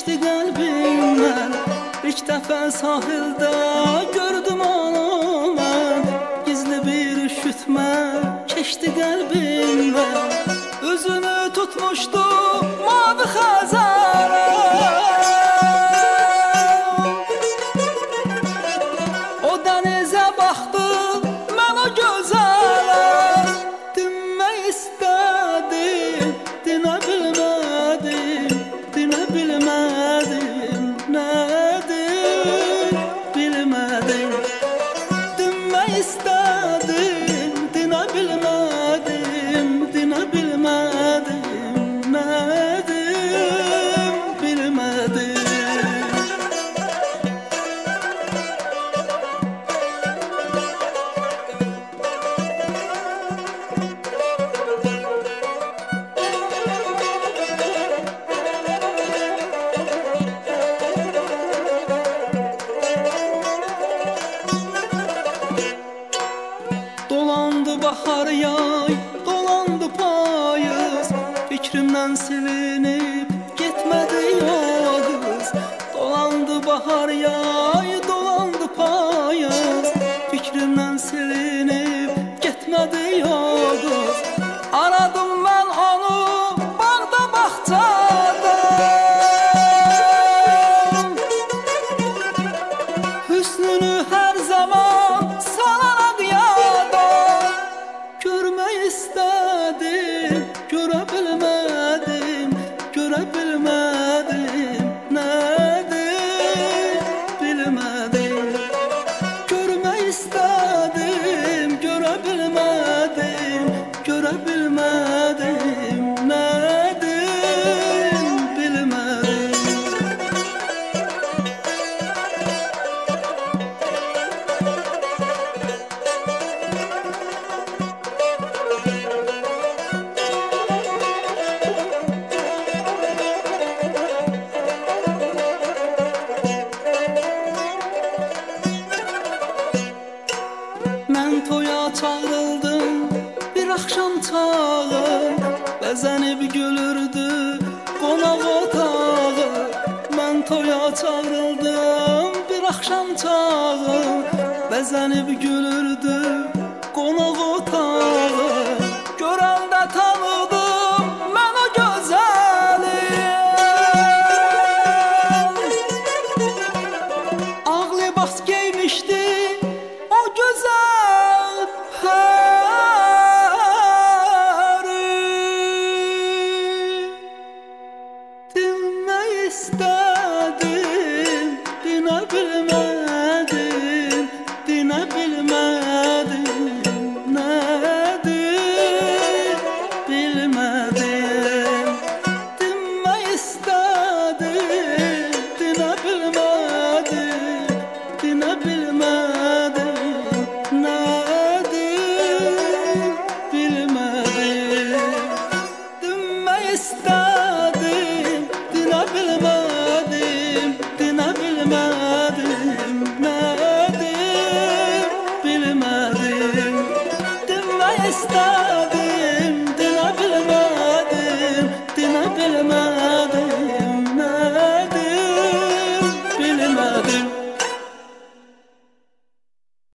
keçdi qəlbimdən. İlk dəfə sahildə gördüm onu mən. Gizli bir üşütmə keçdi qəlbimdən. Üzünü tutmuşdu mavi xəzərə. O dənizə baxdı, mən o gözələ. Dinmək istədim, dinə bilmədim. Dinə bilmədim, nədir bilmədim. Dinmək istədim, dinə bilmədim. Dinə bilmədim, nədir bilmədim. Dolandı bahar yay, dolandı payız. Fikrimdən silinib getmədi o qız. Dolandı bahar yay, dolandı payız. Fikrimdən silinib getmədi o qız. Aradım mən onu bağda bağçada. Hüsnünü hər zaman salaraq yada. Görmək istədim, görə bilmədim. Görə bilmədim, nədir bilmədim. Görmək istədim, görə bilmədim. Görə bilmədim, nədir bilmədim. Mən toya çağrıldım bir axşam çağı. Bəzənib gülürdü qonaq otağı. Mən toya çağrıldım bir axşam çağı. Bəzənib gülürdü qonaq otağı. Görəndə tanıdım mən o gözəli. Ağ libas geymişdi o gözəl pəri. Dinmək istədim, dinə bilmədim. Dinə bilmədim, nədir bilmədim. Dinmək istədim, dinə bilmədim. Dinə bilmədim, nədir bilmədim. Dinmək istədim, dinə bilmədim. Dinə bilmədim, nədir bilmədim. Dinmək istədim, dinə bilmədim. Dinə bilmədim, nədir bilmədim.